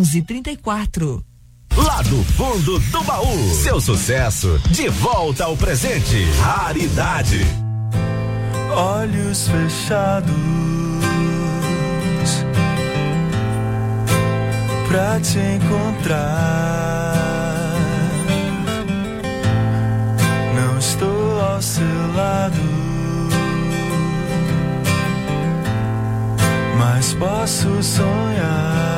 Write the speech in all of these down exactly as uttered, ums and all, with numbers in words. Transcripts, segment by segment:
onze trinta e quatro. Lá do fundo do baú, seu sucesso de volta ao presente. Raridade. Olhos fechados pra te encontrar. Não estou ao seu lado, mas posso sonhar.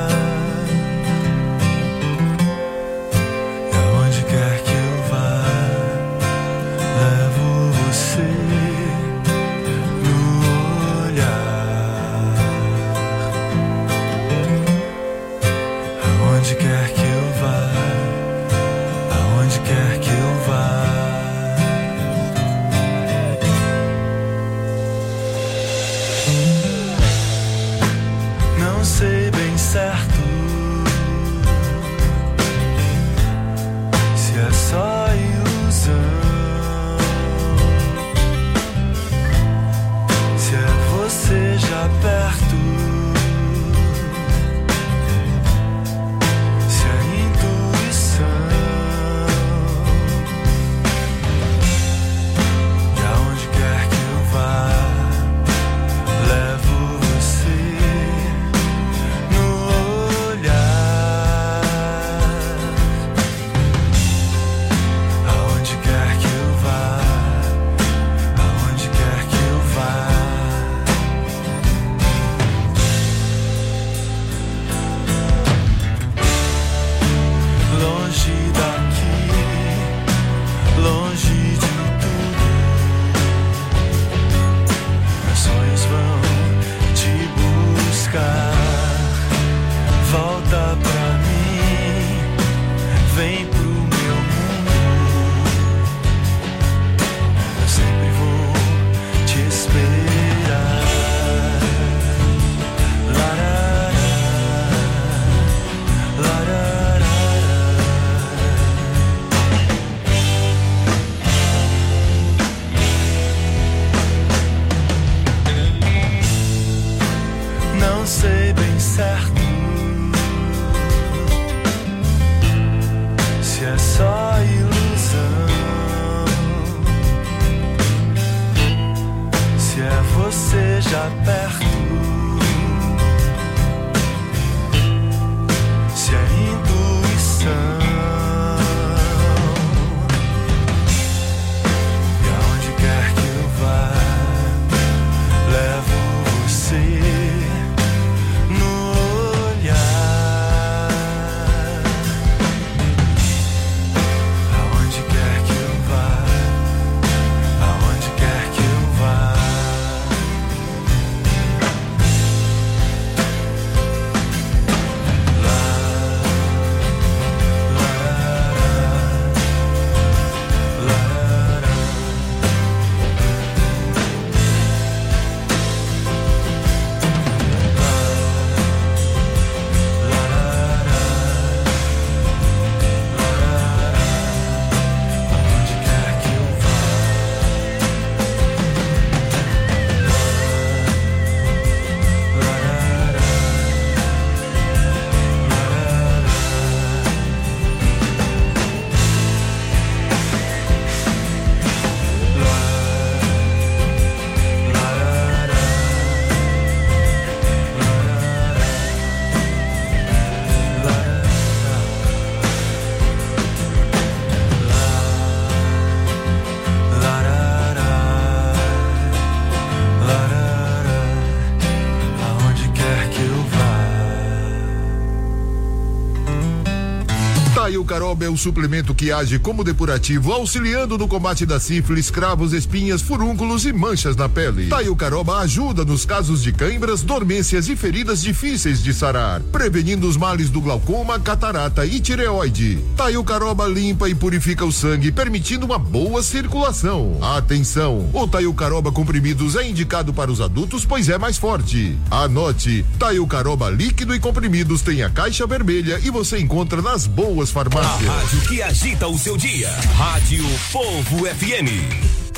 Caroba é o suplemento que age como depurativo, auxiliando no combate da sífilis, cravos, espinhas, furúnculos e manchas na pele. Taio Caroba ajuda nos casos de cãibras, dormências e feridas difíceis de sarar, prevenindo os males do glaucoma, catarata e tireoide. Taio Caroba limpa e purifica o sangue, permitindo uma boa circulação. Atenção, o Taio Caroba comprimidos é indicado para os adultos, pois é mais forte. Anote, Taio Caroba líquido e comprimidos tem a caixa vermelha e você encontra nas boas farmácias. A rádio que agita o seu dia. Rádio Povo F M.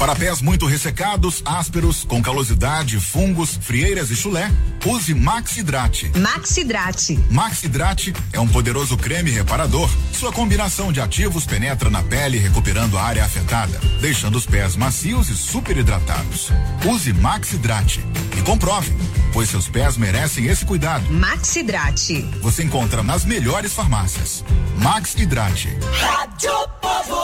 Para pés muito ressecados, ásperos, com calosidade, fungos, frieiras e chulé, use Max Hidrate. Max Hidrate. Max Hidrate é um poderoso creme reparador. Sua combinação de ativos penetra na pele, recuperando a área afetada, deixando os pés macios e super hidratados. Use Max Hidrate e comprove, pois seus pés merecem esse cuidado. Max Hidrate. Você encontra nas melhores farmácias. Max Hidrate. Rádio Povo.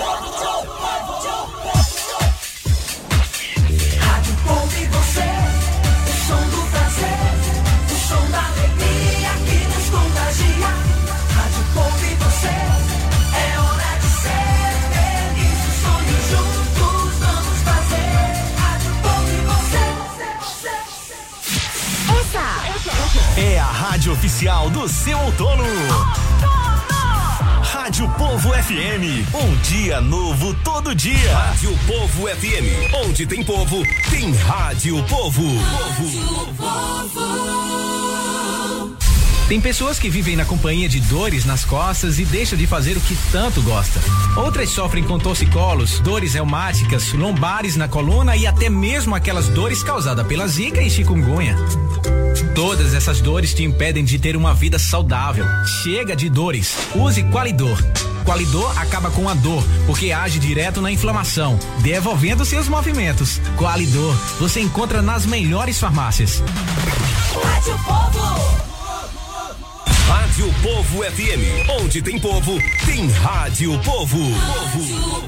Rádio Povo e você, o som do prazer, o som da alegria que nos contagia. Rádio Povo e você, é hora de ser feliz, o sonho juntos vamos fazer. Rádio Povo e você, essa é a rádio oficial do seu outono. Rádio Povo F M, um dia novo todo dia. Rádio Povo F M, onde tem povo, tem Rádio Povo. Rádio Povo. Tem pessoas que vivem na companhia de dores nas costas e deixam de fazer o que tanto gosta. Outras sofrem com torcicolos, dores reumáticas, lombares na coluna e até mesmo aquelas dores causadas pela zika e chikungunya. Todas essas dores te impedem de ter uma vida saudável. Chega de dores. Use Qualidor. Qualidor acaba com a dor, porque age direto na inflamação, devolvendo seus movimentos. Qualidor, você encontra nas melhores farmácias. Rádio Povo. Rádio Povo F M, onde tem povo, tem Rádio Povo. Rádio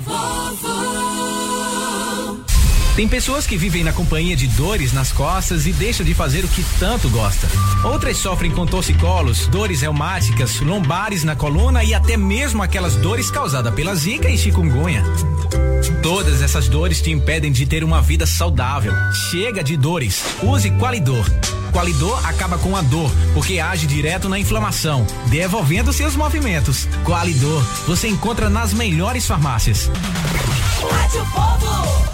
Povo. Tem pessoas que vivem na companhia de dores nas costas e deixam de fazer o que tanto gosta. Outras sofrem com torcicolos, dores reumáticas, lombares na coluna e até mesmo aquelas dores causadas pela zika e chikungunya. Todas essas dores te impedem de ter uma vida saudável. Chega de dores. Use Qualidor. Qualidor acaba com a dor, porque age direto na inflamação, devolvendo seus movimentos. Qualidor, você encontra nas melhores farmácias. Rádio Povo.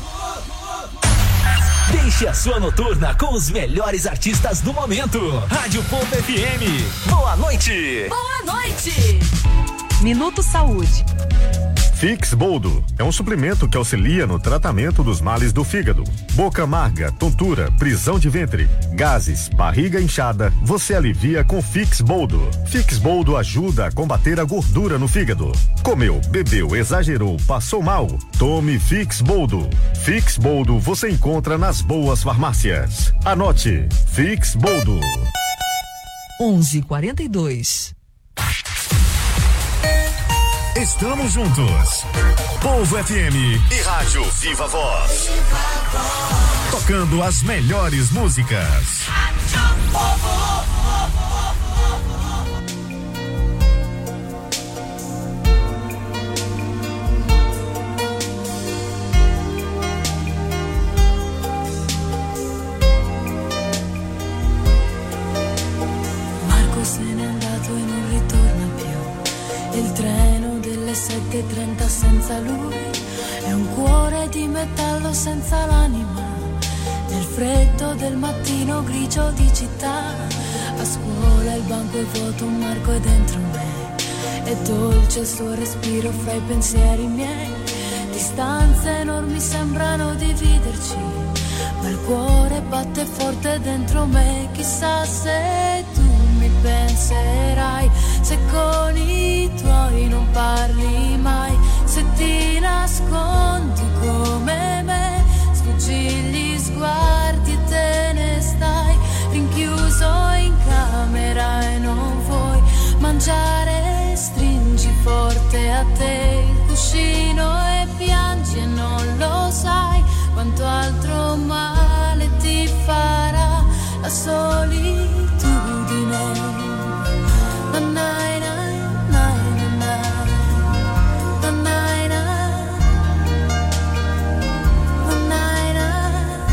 Deixe a sua noturna com os melhores artistas do momento. Rádio Povo F M. Boa noite. Boa noite. Minuto Saúde. Fix Boldo é um suplemento que auxilia no tratamento dos males do fígado. Boca amarga, tontura, prisão de ventre, gases, barriga inchada, você alivia com Fix Boldo. Fix Boldo ajuda a combater a gordura no fígado. Comeu, bebeu, exagerou, passou mal? Tome Fix Boldo. Fix Boldo você encontra nas boas farmácias. Anote, Fix Boldo. onze e quarenta e dois. Estamos juntos. Povo F M e Rádio Viva Voz. Tocando as melhores músicas. Rádio Povo. Marco se n'è andato e non ritorna più. Il treno delle sette e trenta senza lui è un cuore di metallo senza l'anima. Nel freddo del mattino grigio di città, a scuola il banco è vuoto, un Marco è dentro me. È dolce il suo respiro fra i pensieri miei. Distanze enormi sembrano dividerci, ma il cuore batte forte dentro me. Chissà se tu mi penserai, se con i tuoi non parli mai, se ti nascondi come me, sfuggi gli sguardi e te ne stai rinchiuso in camera e non vuoi mangiare, stringi forte a te il cuscino e piangi e non lo sai quanto altro male ti farà la solitudine. Na, na, na, na, na, na, na, na, na.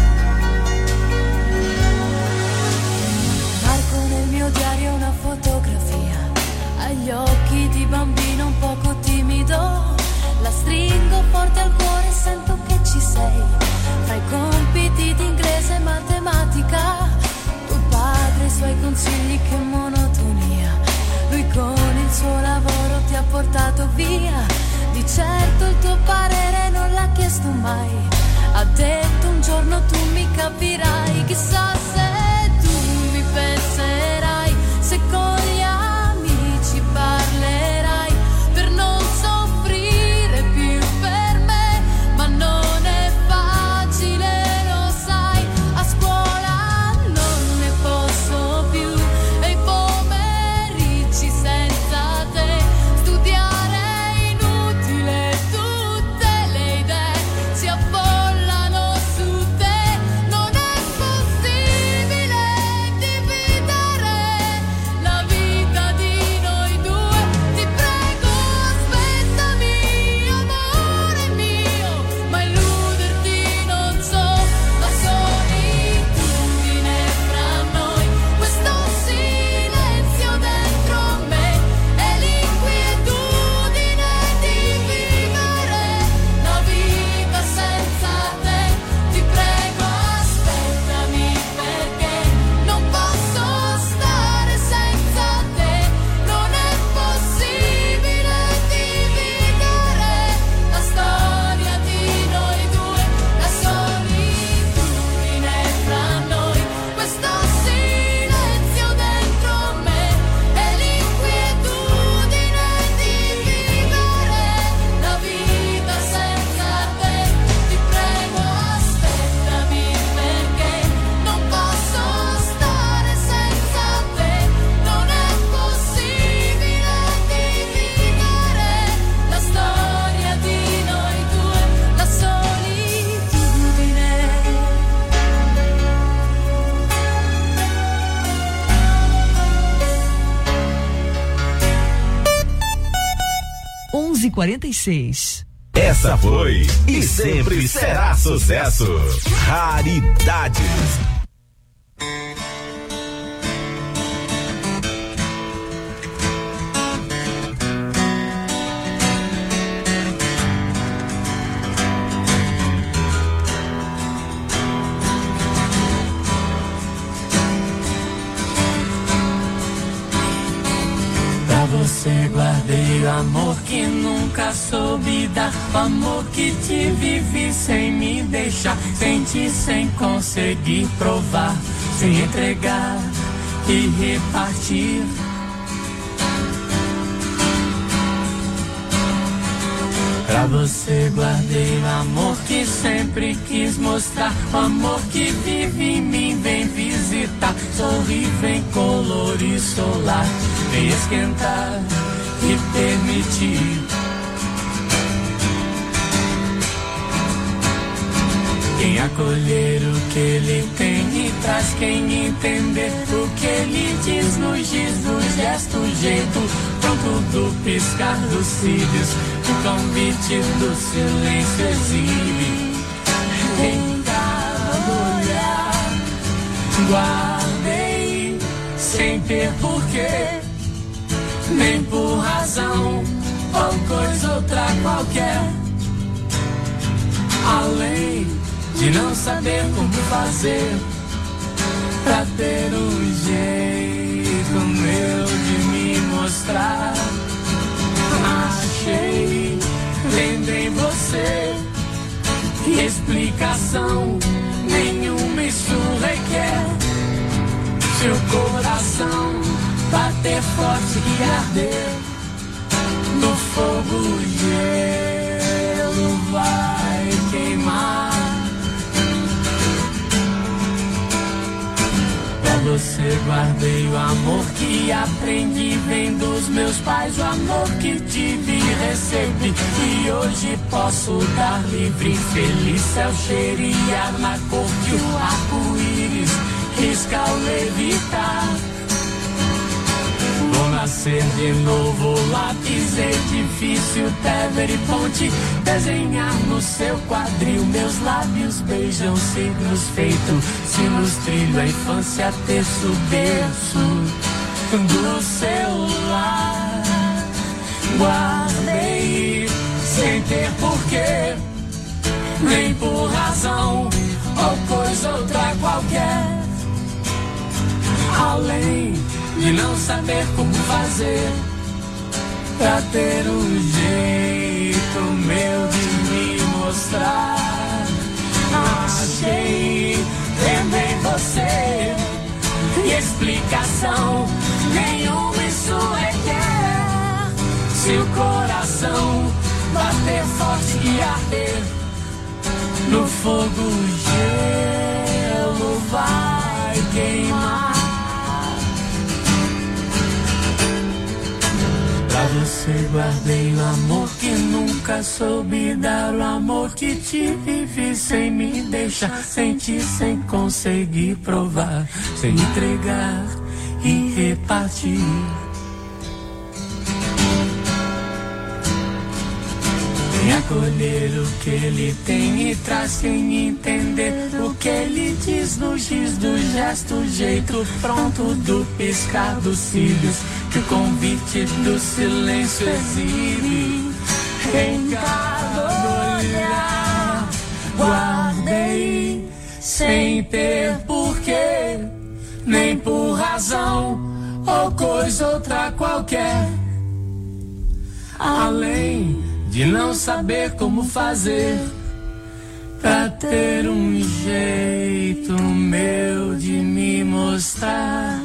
Marco nel mio diario una fotografia, agli occhi di bambino un poco timido. La stringo forte al cuore e sento che ci sei. Fra i compiti di inglese e matematica, tuo padre e i suoi consigli, che monotonia. Lui con il suo lavoro ti ha portato via. Di certo il tuo parere non l'ha chiesto mai. ha detto un giorno tu mi capirai, chissà se tu mi penserai, se con gli amici parlerai per non soffrire più per me, ma non è facile, lo sai, a scuola non ne posso più e i pomeriggi senza te studiare è inutile, tutte le idee si affollano su te, non è possibile dividere la vita di noi due, ti prego aspettami amore mio, ma illuderti non so, la solitudine fra noi, questo silenzio dentro me e l'inquietudine di vivere la vita senza te, ti prego aspettami perché non posso stare senza te, non è possibile dividere la storia di noi due, la solitudine fra noi, questo silenzio dentro me e l'inquietudine di vivere la vita senza te, ti prego aspettami perché non posso stare senza te, non è possibile dividere la storia di noi due, la solitudine. onze e quarenta e seis. Essa foi e sempre será sucesso. Raridades. Pra você guardei o amor que nunca soube dar, o amor que te vivi sem me deixar, senti sem conseguir provar, sem entregar e repartir. Pra você guardei o amor que sempre quis mostrar, o amor que vive em mim, vem visitar, sorri, vem colorir solar, vem esquentar e permitir. Quem acolher o que ele tem e traz quem entender o que ele diz, nos diz do gesto, jeito pronto do piscar dos cílios, o convite do silêncio exibe. Em cada olhar guardei sem ter porquê, nem por razão ou coisa outra qualquer, além de não saber como fazer pra ter um jeito meu de me mostrar. Achei, vendo em você, e explicação nenhuma isso requer. Seu coração bater forte e arder no fogo, o gelo vai queimar. Pra você guardei o amor que aprendi, vem dos meus pais, o amor que tive e recebi, e hoje posso dar livre, feliz céu cheirar na cor que o arco-íris risca ao levitar. Vou nascer de novo, lápis, edifício, Tever e ponte, desenhar no seu quadril, meus lábios beijam signos feitos, sinos trilho, a infância terço, berço do seu lar. Guardei sem ter porquê, nem por razão ou coisa outra qualquer, além de não saber como fazer pra ter um jeito meu de me mostrar. explicação nenhuma isso requer. Se o coração bater forte e arder, no fogo o gelo vai queimar. Pra você guardei o amor que nunca soube dar, o amor que tive sem me deixar sentir, sem conseguir provar, sem entregar e repartir. Vem acolher o que ele tem e traz sem entender o que ele diz no giz do gesto, jeito pronto do piscar dos cílios, que o convite do silêncio exibe. Em cada olhar guardei sem ter porquê, nem por razão ou coisa outra qualquer, além de não saber como fazer pra ter um jeito meu de me mostrar.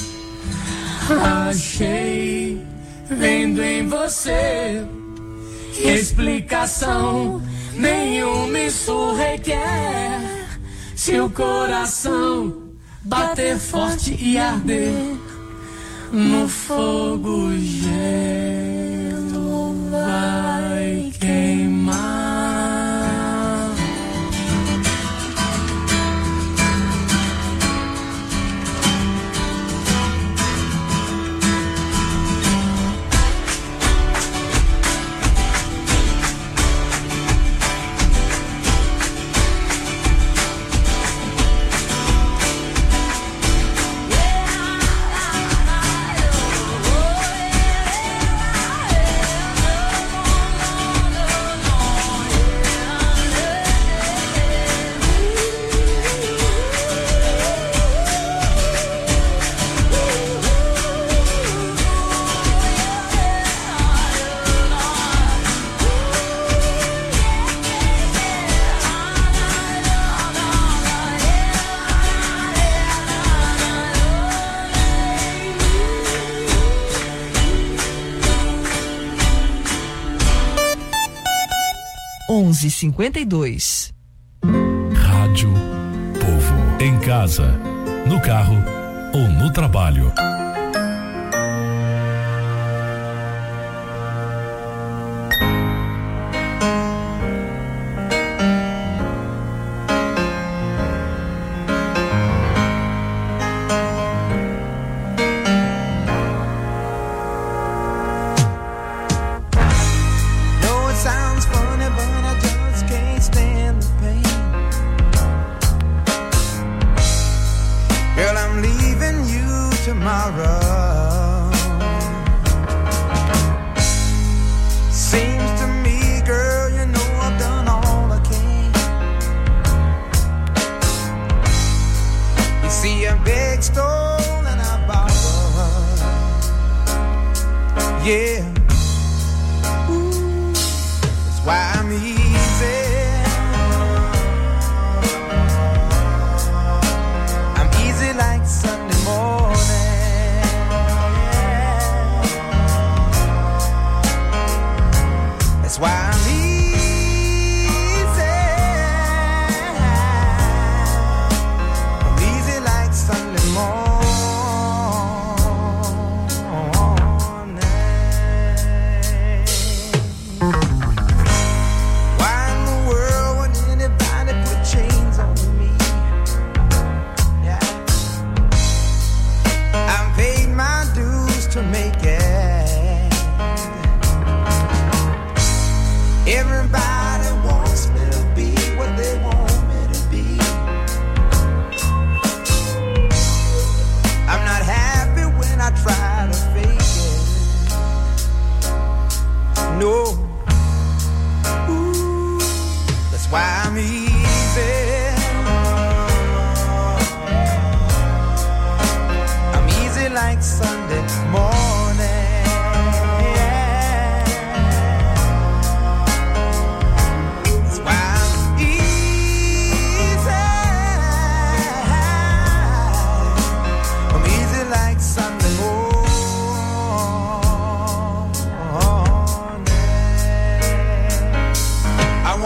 Achei, vendo em você, explicação nenhuma isso requer. Se o coração bater forte e arder, no fogo o gelo vai queimar. onze e cinquenta e dois. Rádio Povo. Em casa, no carro ou no trabalho.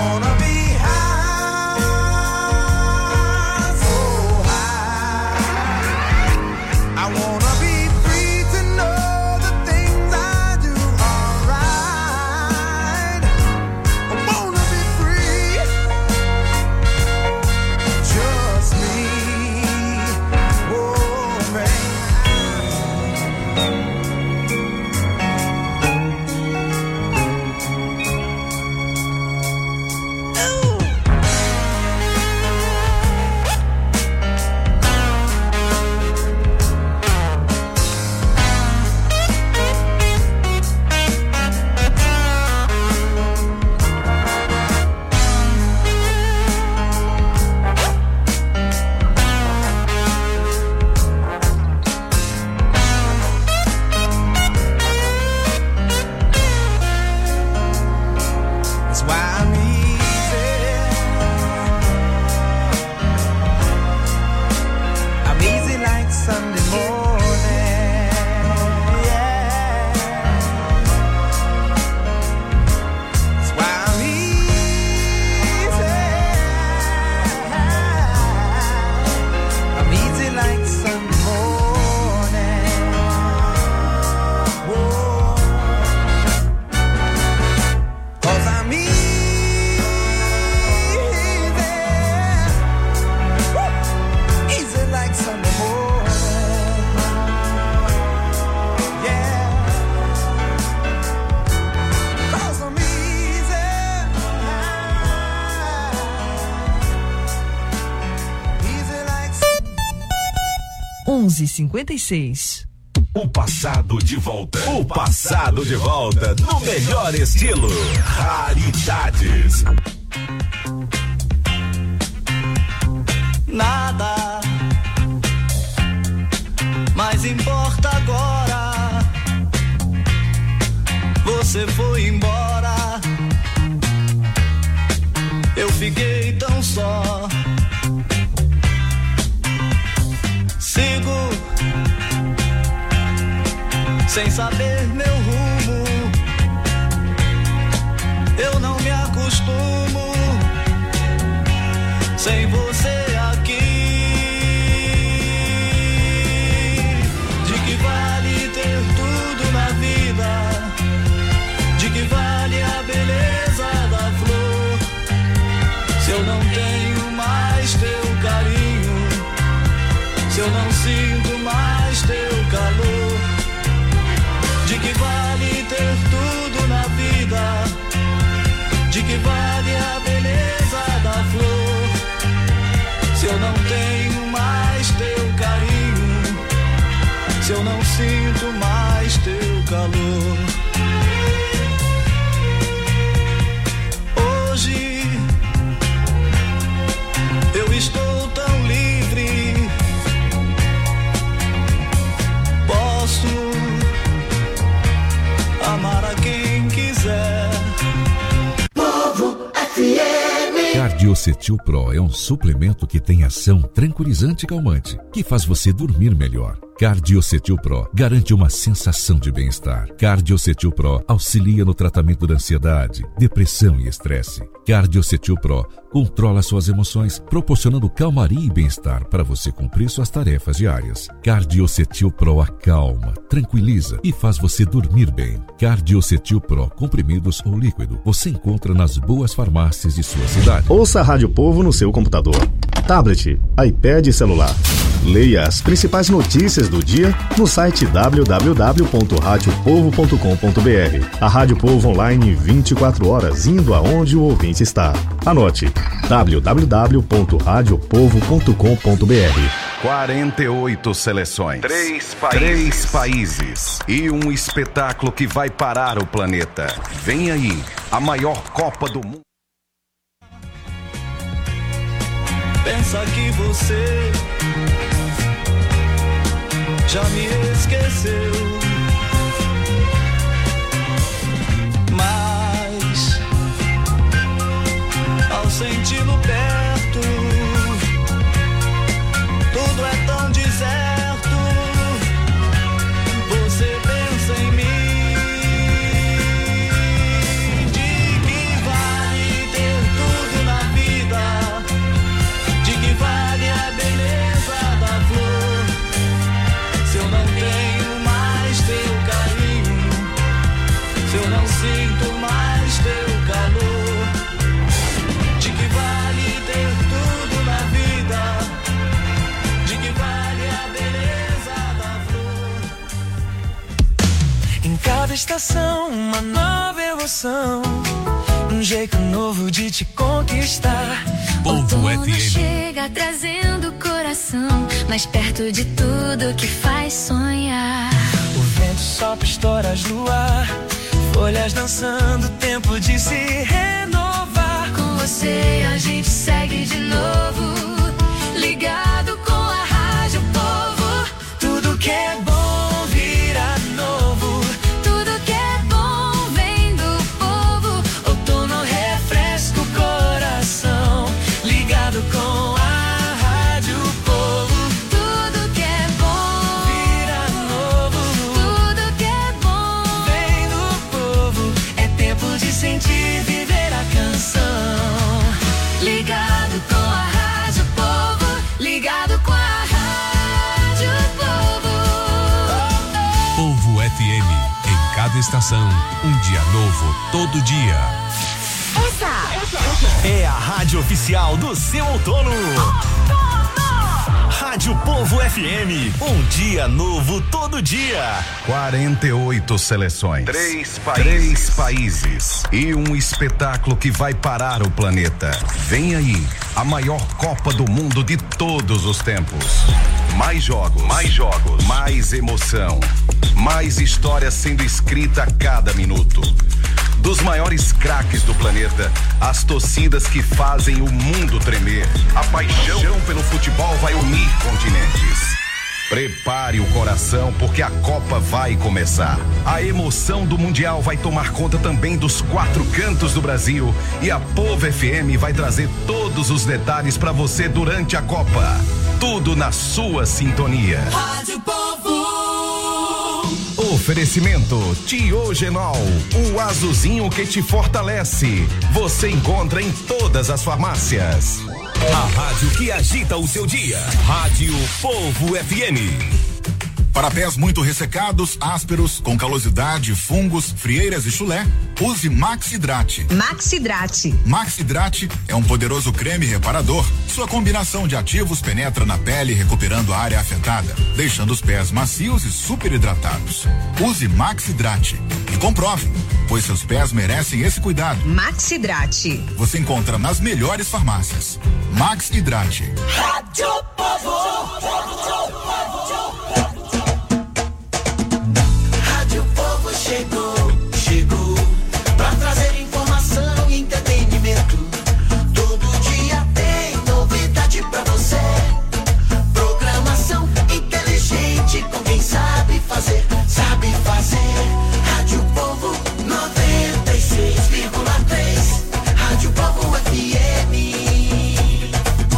onze e cinquenta e seis. O passado de volta. O passado de volta no melhor estilo. Raridades. Nada mais importa agora. Você foi embora. Eu fiquei tão só. Sigo sem saber meu rumo. Eu não me acostumo sem você aqui. De que vale ter tudo na vida? De que vale a beleza da flor? Se eu não tenho mais teu carinho, se eu não sinto mais teu calor. De que vale ter tudo na vida? De que vale a beleza da flor? Se eu não tenho mais teu carinho, se eu não sinto mais teu calor. Hoje eu estou tão livre, posso amar a quem quiser. Povo F M. Cardiocetil Pro é um suplemento que tem ação tranquilizante e calmante, que faz você dormir melhor. Cardiocetil Pro garante uma sensação de bem-estar. Cardiocetil Pro auxilia no tratamento da ansiedade, depressão e estresse. Cardiocetil Pro controla suas emoções, proporcionando calmaria e bem-estar para você cumprir suas tarefas diárias. Cardiocetil Pro acalma, tranquiliza e faz você dormir bem. Cardiocetil Pro, comprimidos ou líquido, você encontra nas boas farmácias de sua cidade. Ouça a Rádio Povo no seu computador, tablet, iPad e celular. Leia as principais notícias do dia no site w w w ponto rádio povo ponto com ponto b r. A Rádio Povo online vinte e quatro horas, indo aonde o ouvinte está. Anote: w w w ponto rádio povo ponto com ponto b r. quarenta e oito seleções, três países. três países e um espetáculo que vai parar o planeta. Vem aí, a maior Copa do Mundo. Pensa que você já me esqueceu, mas ao senti-lo perto, tudo é tão deserto. Você pensa em mim. De que vale ter tudo estação, uma nova emoção, um jeito novo de te conquistar. Povo F M chega trazendo o coração mais perto de tudo que faz sonhar. O vento sopra estoras no ar, folhas dançando, tempo de se renovar. Com você a gente segue de novo, ligado com a Rádio Povo. Tudo que é bom vira novo, tudo que é bom vem do povo. outono refresca o coração, ligado com a Rádio Povo. Tudo que é bom vira novo, tudo que é bom vem do povo. É tempo de sentir, viver a canção, ligado com a Rádio Povo, ligado com a Rádio Povo. Povo F M, em cada estação, um dia novo, todo dia. Essa, essa, essa é a rádio oficial do seu outono. Rádio Povo F M, um dia novo todo dia. quarenta e oito seleções, três países, três países e um espetáculo que vai parar o planeta. Vem aí, a maior Copa do Mundo de todos os tempos. Mais jogos, mais jogos, mais emoção, mais história sendo escrita a cada minuto. Dos maiores craques do planeta, as torcidas que fazem o mundo tremer. A paixão pelo futebol vai unir continentes. Prepare o coração, porque a Copa vai começar. A emoção do Mundial vai tomar conta também dos quatro cantos do Brasil, e a Povo F M vai trazer todos os detalhes para você durante a Copa. Tudo na sua sintonia. Rádio Povo. Oferecimento Tiogenol, o azulzinho que te fortalece. Você encontra em todas as farmácias. A rádio que agita o seu dia. Rádio Povo F M. Para pés muito ressecados, ásperos, com calosidade, fungos, frieiras e chulé, use Maxidrate. Maxidrate. Maxidrate é um poderoso creme reparador. Sua combinação de ativos penetra na pele, recuperando a área afetada, deixando os pés macios e super hidratados. Use Maxidrate e comprove, pois seus pés merecem esse cuidado. Maxidrate. Você encontra nas melhores farmácias. Maxidrate. Rádio Povo. Chegou, chegou pra trazer informação e entretenimento. Todo dia tem novidade pra você. Programação inteligente com quem sabe fazer, sabe fazer. Rádio Povo noventa e seis vírgula três. Rádio Povo F M.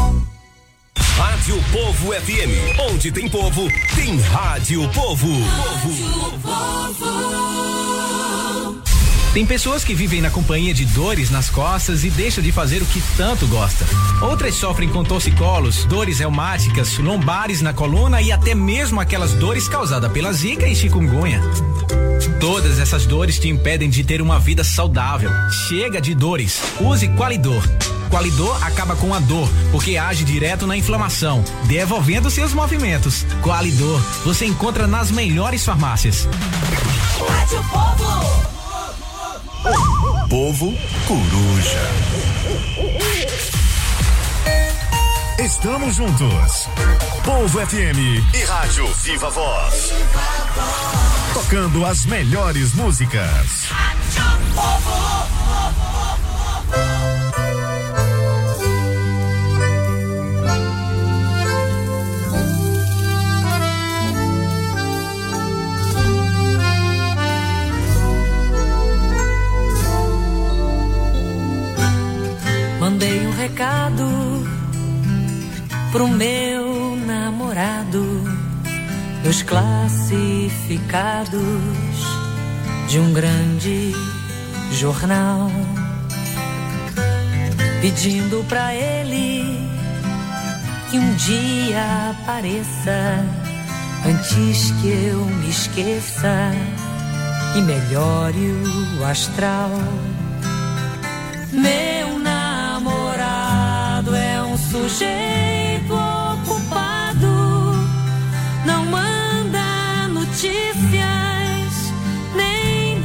Rádio Povo F M, onde tem povo, tem Rádio Povo. Rádio Povo. Tem pessoas que vivem na companhia de dores nas costas e deixam de fazer o que tanto gosta. Outras sofrem com torcicolos, dores reumáticas, lombares na coluna e até mesmo aquelas dores causadas pela zika e chikungunya. Todas essas dores te impedem de ter uma vida saudável. Chega de dores. Use Qualidor. Qualidor acaba com a dor, porque age direto na inflamação, devolvendo seus movimentos. Qualidor, você encontra nas melhores farmácias. Rádio Povo. Povo Coruja. Estamos juntos. Povo F M e Rádio Viva Voz. Tocando as melhores músicas. Rádio Povo. Mandei um recado pro meu namorado, dos classificados de um grande jornal, pedindo pra ele que um dia apareça antes que eu me esqueça e melhore o astral. Meu namorado é um sujeito ocupado, não manda notícias nem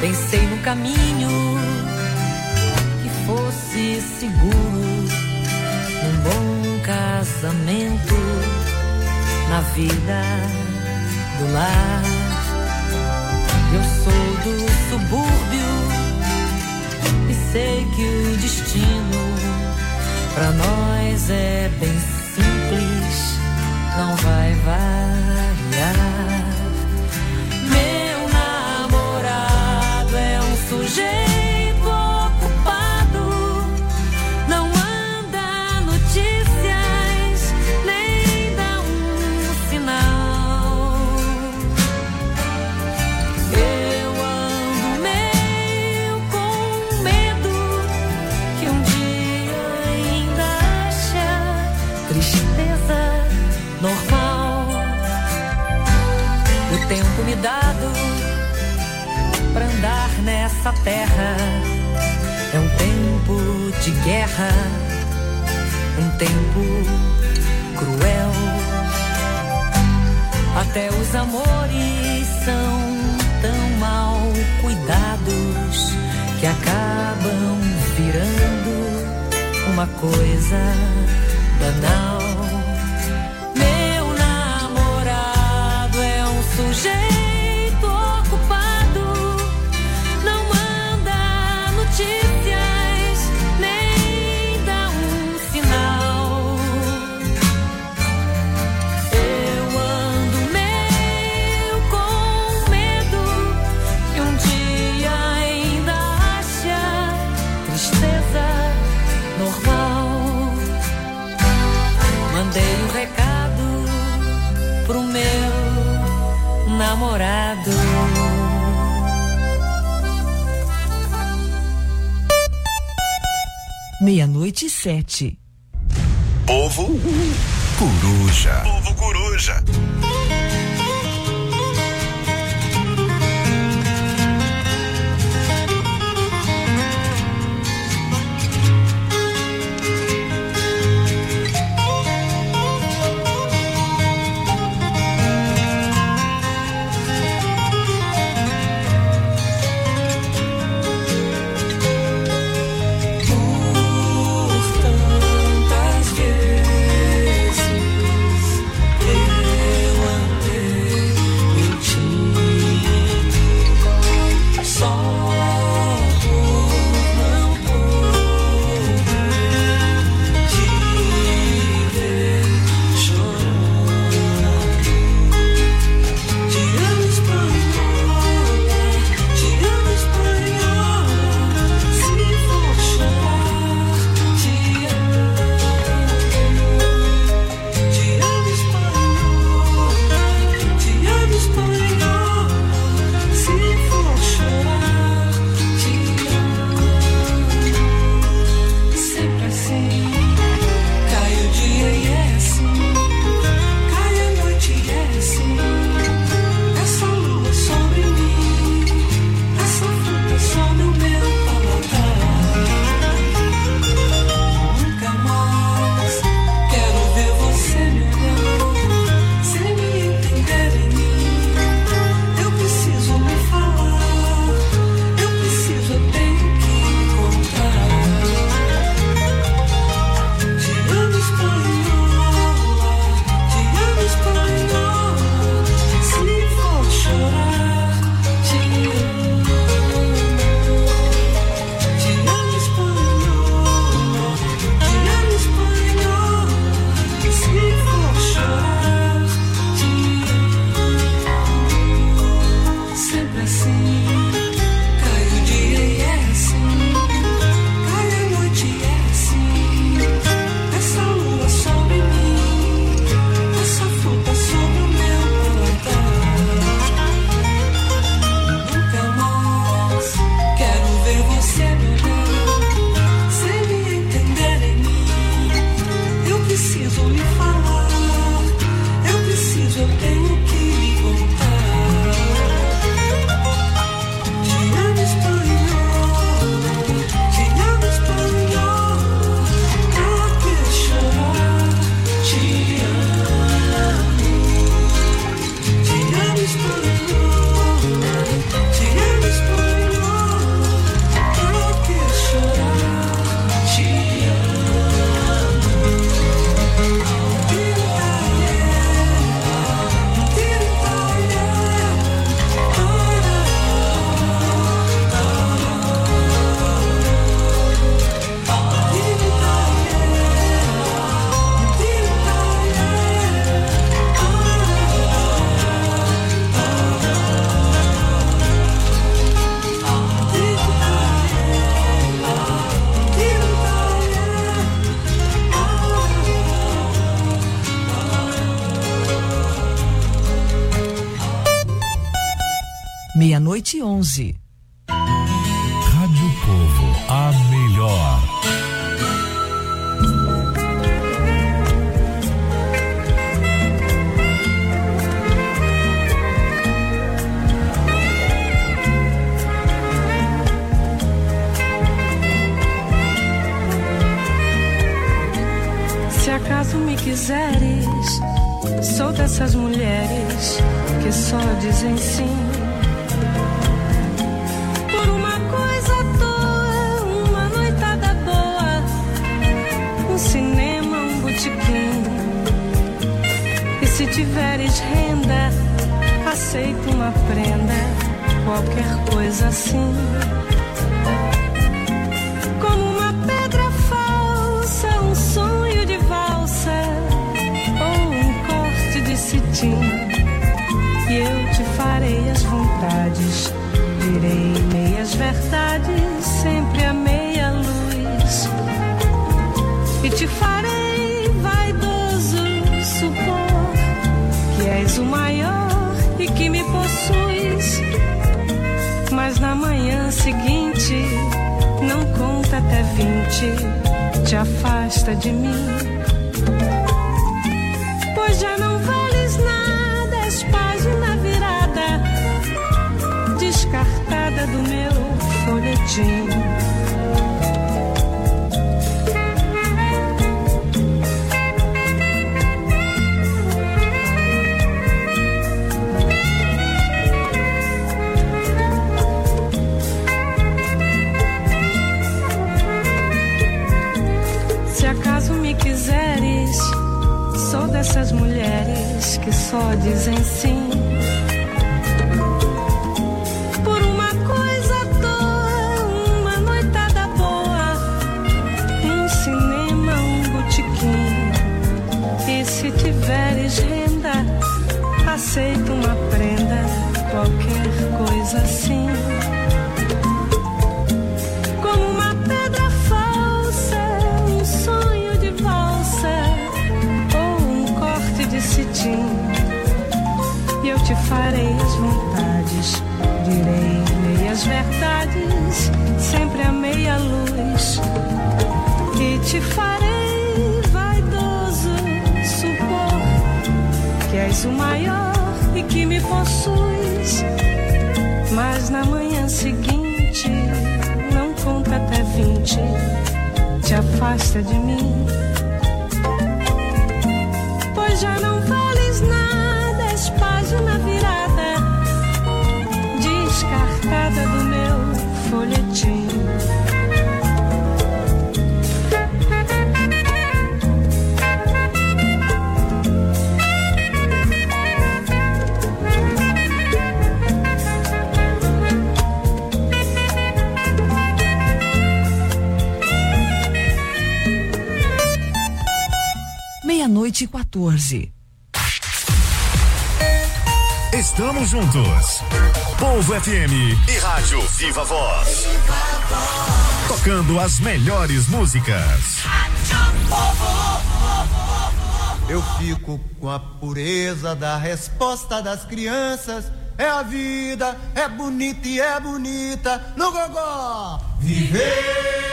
Pensei no caminho que fosse seguro, num bom casamento, na vida do lar. Eu sou do subúrbio e sei que o destino pra nós é bem simples, não vai variar. Meu namorado é um sujeito ocupado, não manda notícias, nem dá um sinal. Eu ando meio com medo que um dia ainda acha tristeza normal. O tempo me dado pra andar nessa terra é um tempo de guerra, um tempo cruel. Até os amores são tão mal cuidados que acabam virando uma coisa banal. Meu namorado é um sujeito ocupado, não manda notícias, nem dá um sinal. Eu ando meio com medo que um dia ainda acha tristeza normal. Mandei um recado pro meu namorado. Meia-noite e sete. Povo Coruja. Povo Coruja. Tantas vezes eu e onze. Rádio Povo, a melhor. Se acaso me quiseres, sou dessas mulheres que só dizem sim. Por uma coisa à toa, uma noitada boa, um cinema, um botequim. E se tiveres renda, aceito uma prenda, qualquer coisa assim. Como uma pedra falsa, um sonho de valsa ou um corte de cetim. E eu te farei as vontades, direi meias verdades, sempre a meia luz. E te farei vaidoso supor que és o maior e que me possuis. Mas na manhã seguinte, não conta até vinte, te afasta de mim. Pois já não vales nada, és página virada, descartada do meu folhetim. Se acaso me quiseres, sou dessas mulheres que só dizem sim. Por uma coisa à toa, uma noitada boa, um cinema, um botequim. E se tiveres renda, aceito uma prenda, qualquer coisa assim. Como uma pedra falsa, um sonho de valsa ou um corte de cetim. E eu te farei as vontades, direi meias verdades, sempre a meia luz. E te farei vaidoso supor que és o maior e que me possuis. Mas na manhã seguinte, não conta até vinte, te afasta de mim. Pois já não vales nada, és página virada, descartada do meu folhetim. Meia-noite e quatorze. Estamos juntos. Povo F M e Rádio Viva Voz. Tocando as melhores músicas. Eu fico com a pureza da resposta das crianças. É a vida, é bonita e é bonita. No gogó, viver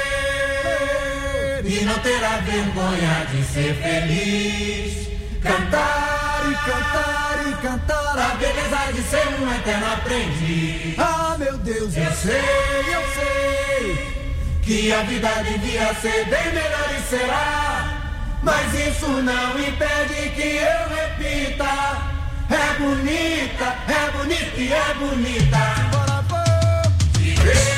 e não terá vergonha de ser feliz. Cantar e cantar e cantar a beleza de ser um eterno aprendiz. Ah, meu Deus, eu sei, eu sei que a vida devia ser bem melhor e será. Mas isso não impede que eu repita. É bonita, é bonita e é bonita. Bora, bora, viver.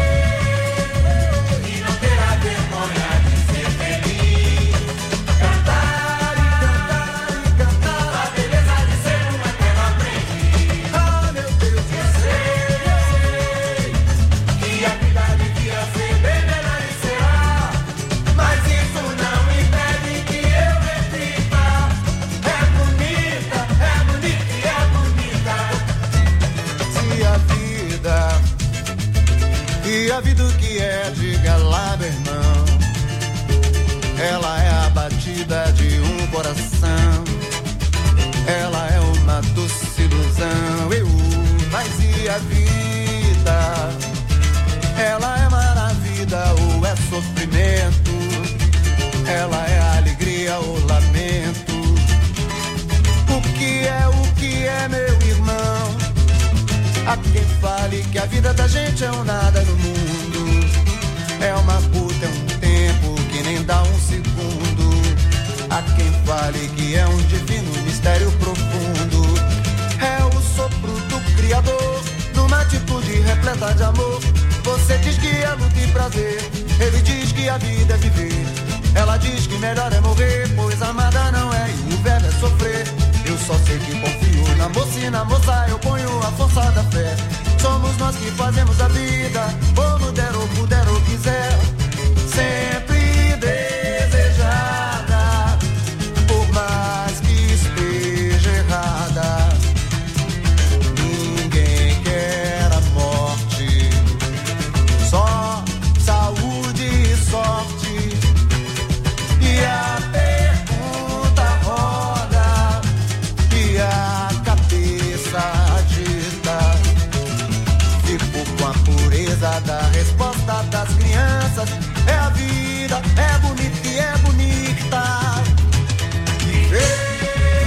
A vida que é, diga lá, meu irmão. Ela é a batida de um coração. Ela é uma doce ilusão. Eu, mas e a vida? Ela é maravilha ou é sofrimento? Ela é alegria ou lamento? O que é, o que é, meu irmão? Há quem fale que a vida da gente é um nada no mundo. É uma puta, é um tempo que nem dá um segundo. Há quem fale que é um divino mistério profundo. É o sopro do Criador, numa atitude repleta de amor. Você diz que é luta e prazer, ele diz que a vida é viver. Ela diz que melhor é morrer, pois amada não é e o verbo é sofrer. Eu só sei que confio na moça e na moça eu ponho a força da fé. Somos nós que fazemos a vida, como der ou puder ou quiser. Sempre desejada, por mais que esteja errada. Ninguém quer a morte, só saúde e sorte. E a pergunta roda e a cabeça agita. Fico com a pureza da resposta das crianças. É a vida, é bonita e é bonita. Viver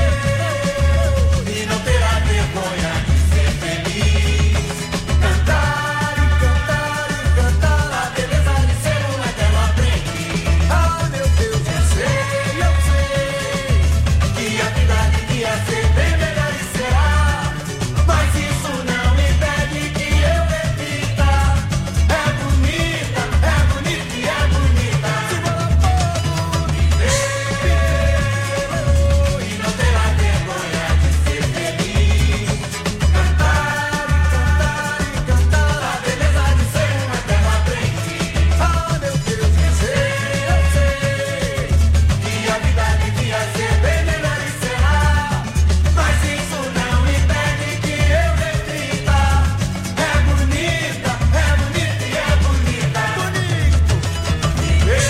e não terá vergonha de ser feliz. Cantar e cantar e cantar a beleza de ser um eterno aprendiz. Ah, meu Deus, eu sei, eu sei que a vida devia ser bem melhor e será. Mas isso não impede que eu repita. É bonita, é bonita e é bonita. Se for povo viver e não terá vergonha de ser feliz. Cantar e cantar e cantar a beleza de ser um eterno aprendiz. Ah, meu Deus, eu sei, eu sei que a vida devia ser bem melhor e será. Mas isso não impede que eu repita. É bonita, é bonita e é bonita. Bonito, viver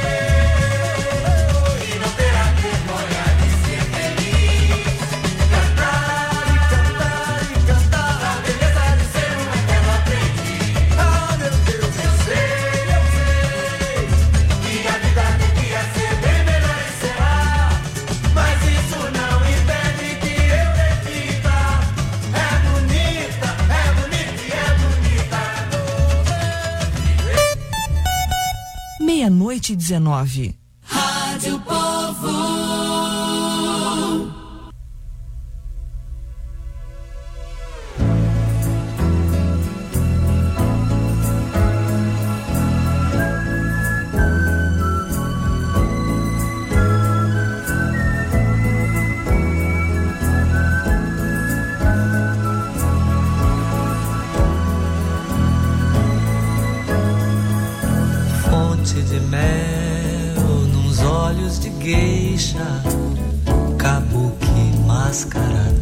e não terá vergonha de ser feliz. Cantar e cantar e cantar a beleza de ser um eterno aprendiz. Ah, meu Deus, eu sei, eu sei que a vida devia ser bem melhor e será. Mas isso não impede que eu repita. É bonita, é bonita e é bonita. Meia-noite e dezenove. Rádio Povo. Fonte de mel nos olhos de geisha, kabuki máscara.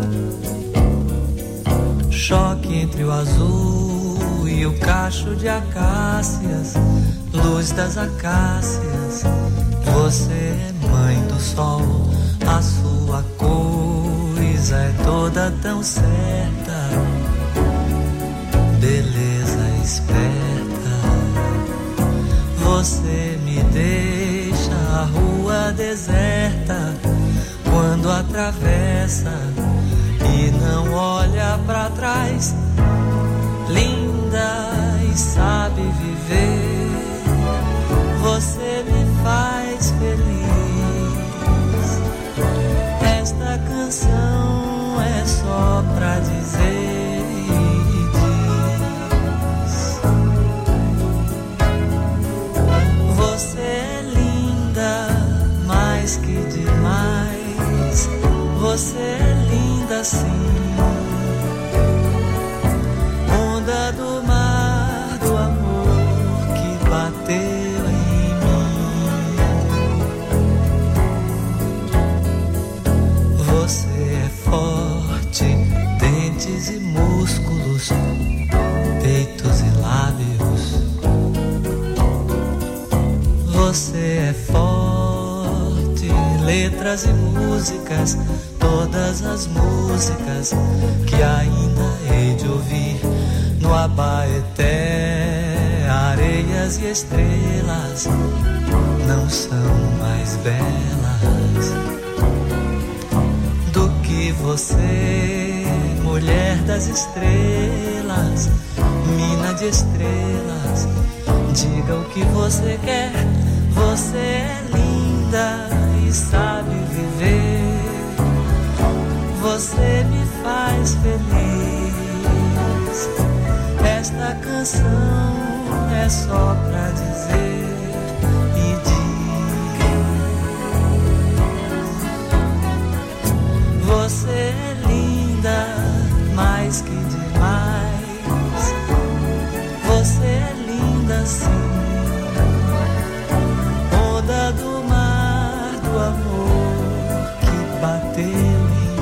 Choque entre o azul e o cacho de acácias, luz das acácias. Você é mãe do sol, a sua coisa é toda tão certa. Beleza esperta. Você me deixa a rua deserta quando atravessa e não olha pra trás. Linda e sabe viver. Você me faz feliz. Esta canção é só pra dizer. Você é linda, mais que demais. Você é linda sim. Onda do mar, do amor que bateu em mim. Você é forte, dentes e músculos, peitos e lábios. Você é forte, letras e músicas, todas as músicas que ainda hei de ouvir no Abaeté, areias e estrelas não são mais belas do que você, mulher das estrelas, mina de estrelas. Diga o que você quer, você é linda e sabe viver. Você me faz feliz. Esta canção é só pra dizer e diz: você é linda mais que demais. Você é linda sim. Onda do mar do amor que bateu.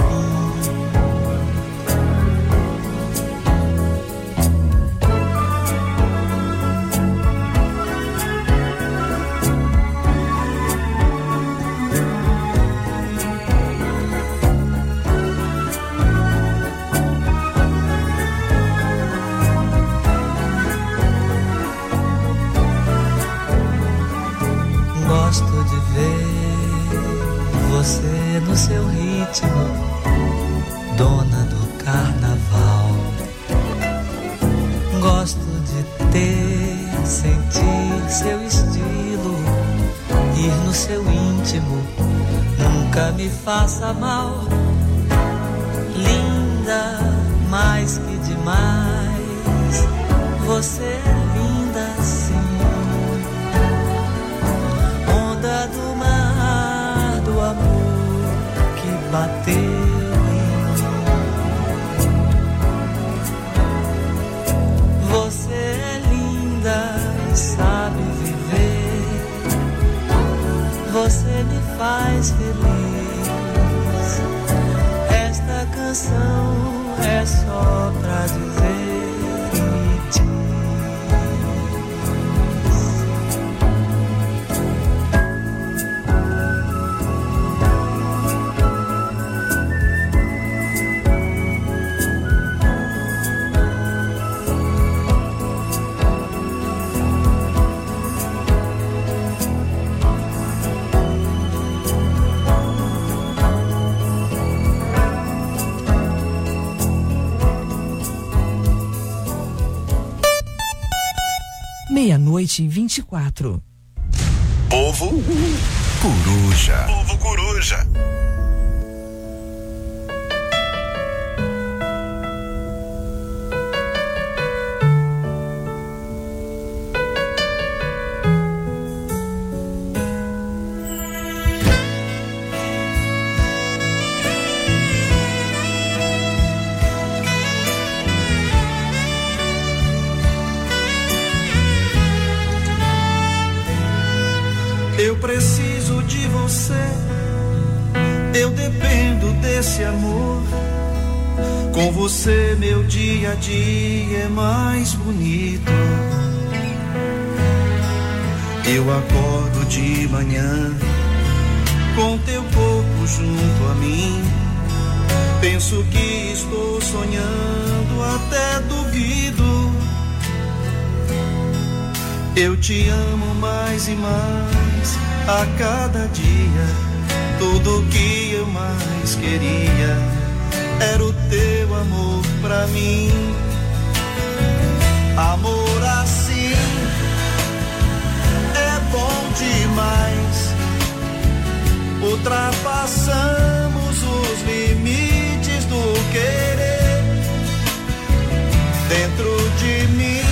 Gosto de ver você no seu ritmo, dona do carnaval. Gosto de ter, sentir seu estilo, ir no seu íntimo, nunca me faça mal. Linda, mais que demais, você é linda sim. Do mar do amor que bateu em mim. Você é linda e sabe viver. Você me faz feliz. Esta canção é só pra dizer e dizer. Meia-noite e vinte e quatro. Povo Coruja. Povo Coruja. Eu preciso de você, eu dependo desse amor. Com você meu dia a dia é mais bonito. Eu acordo de manhã com teu corpo junto a mim. Penso que estou sonhando, até duvido. Eu te amo mais e mais a cada dia. Tudo que eu mais queria era o teu amor pra mim. Amor assim é bom demais. Ultrapassamos os limites do querer. Dentro de mim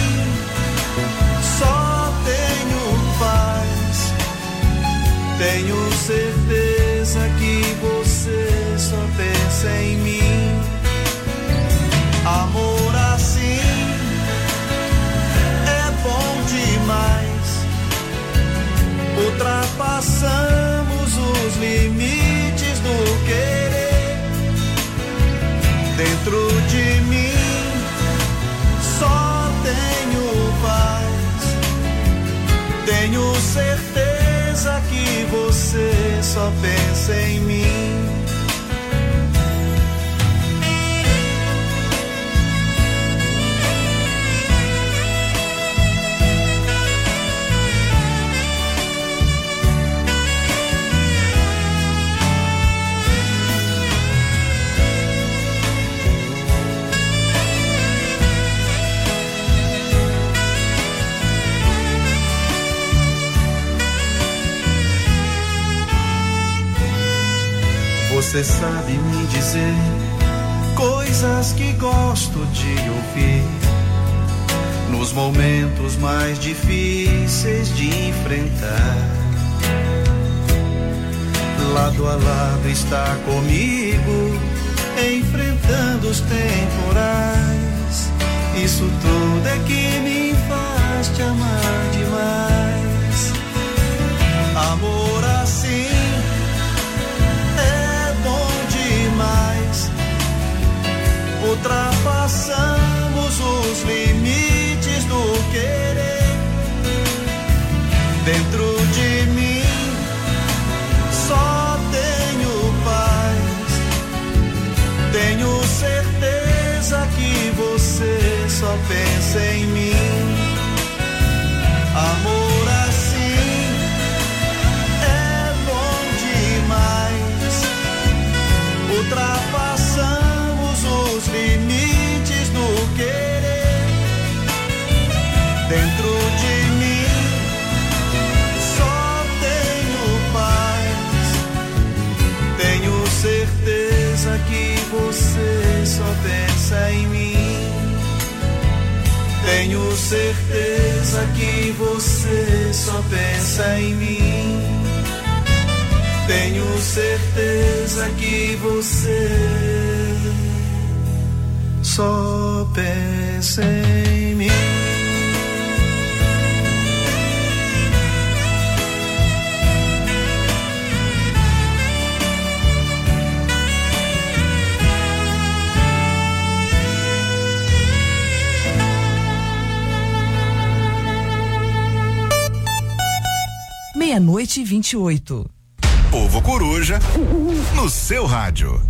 só tenho paz. Tenho certeza que você só pensa em mim. Amor assim Você sabe me dizer coisas que gosto de ouvir nos momentos mais difíceis de enfrentar. Lado a lado está comigo, enfrentando os temporais. Isso tudo é que me faz te amar demais. Amor assim é bom demais. Ultrapassamos os limites do querer. Dentro de mim só tenho paz. Tenho certeza que você só pensa em mim. Amor assim é bom demais. Ultrapassamos os limites do querer. Dentro de mim só tenho paz. Tenho certeza que você só pensa em mim. Tenho certeza que você só pensa em mim. Tenho certeza que você só pensa em mim. Meia-noite e vinte e oito. Povo Coruja, no seu rádio.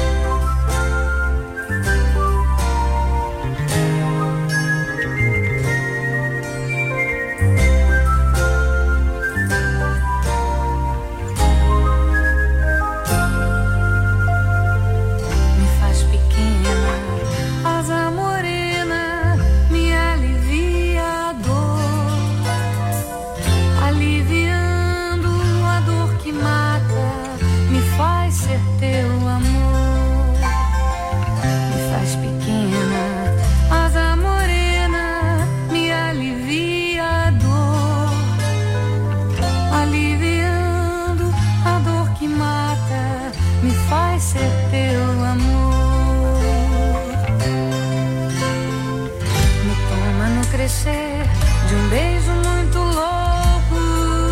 De um beijo muito louco,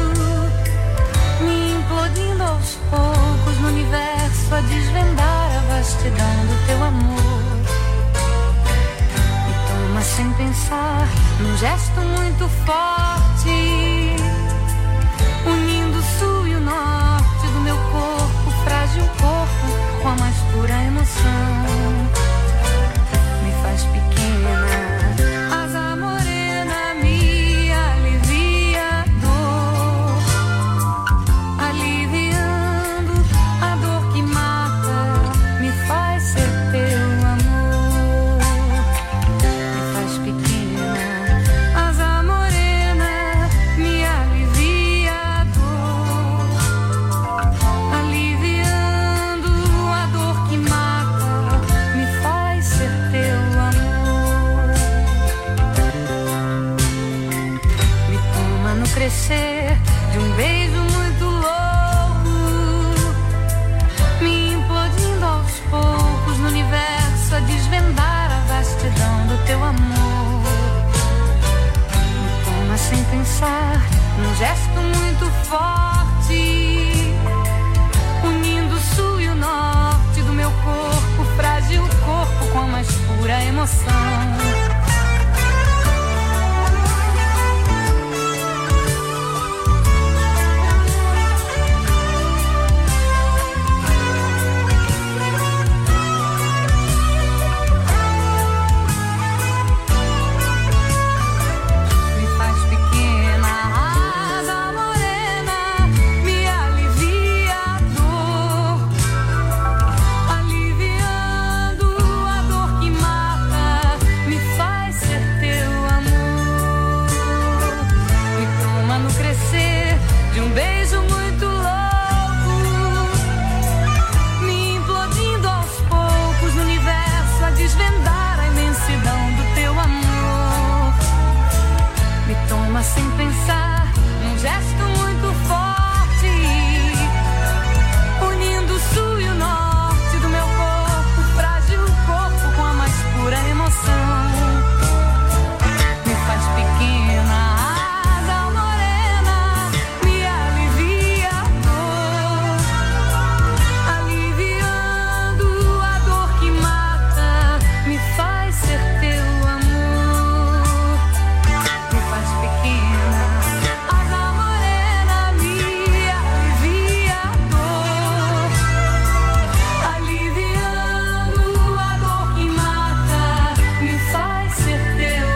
me implodindo aos poucos no universo a desvendar a vastidão do teu amor. Me toma sem pensar, num gesto muito forte, unindo o sul e o norte do meu corpo, frágil corpo, com a mais pura emoção. Me faz pequena. De um beijo muito louco, me implodindo aos poucos no universo a desvendar a vastidão do teu amor. Me toma sem pensar, num gesto muito forte, unindo o sul e o norte do meu corpo, frágil corpo com a mais pura emoção. Me ama sem pensar, num gesto muito forte, unindo o sul e o norte do meu corpo, frágil corpo com a mais pura emoção. Me faz pequena, asa morena, me alivia a dor, aliviando a dor que mata, me faz ser teu amor. Me faz pequena, asa morena, me alivia a dor, aliviando a dor que mata, me faz ser teu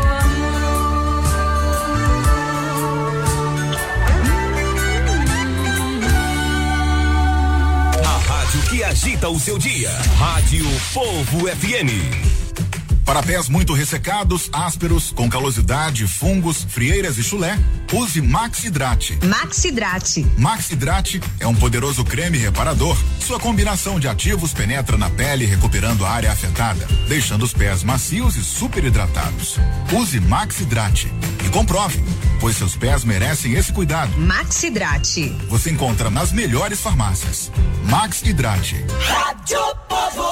A rádio que agita o seu dia. Rádio Povo F M. Para pés muito ressecados, ásperos, com calosidade, fungos, frieiras e chulé, use Maxidrate. Maxidrate. Maxidrate é um poderoso creme reparador. Sua combinação de ativos penetra na pele, recuperando a área afetada, deixando os pés macios e super hidratados. Use Maxidrate e comprove, pois seus pés merecem esse cuidado. Maxidrate. Você encontra nas melhores farmácias. Maxidrate. Rádio Povo.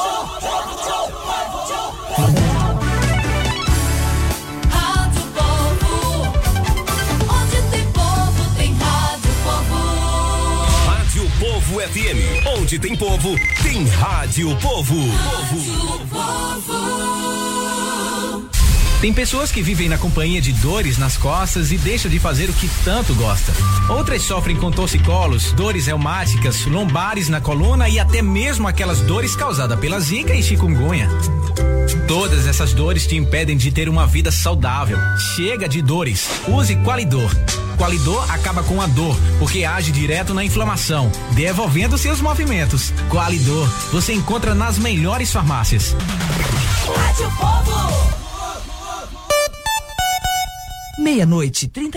Rádio Povo, onde tem povo, tem Rádio Povo. Rádio Povo F M. Onde tem povo, tem Rádio Povo. Rádio Povo. Tem pessoas que vivem na companhia de dores nas costas e deixam de fazer o que tanto gosta. Outras sofrem com torcicolos, dores reumáticas, lombares na coluna e até mesmo aquelas dores causadas pela zika e chikungunya. Todas essas dores te impedem de ter uma vida saudável. Chega de dores. Use Qualidor. Qualidor acaba com a dor, porque age direto na inflamação, devolvendo seus movimentos. Qualidor, você encontra nas melhores farmácias. Rádio Povo. Meia-noite, trinta